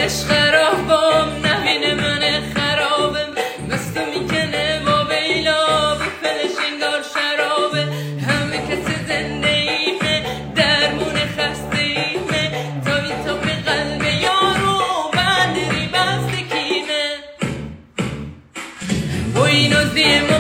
دلش خرابم نبینه من خرابم مستو میکنه با بیلا به پلش انگار شرابه همه کسی زنده ایمه درمون خسته ایمه تا این تا به قلب یارو بندری بسته کینه و اینو زیم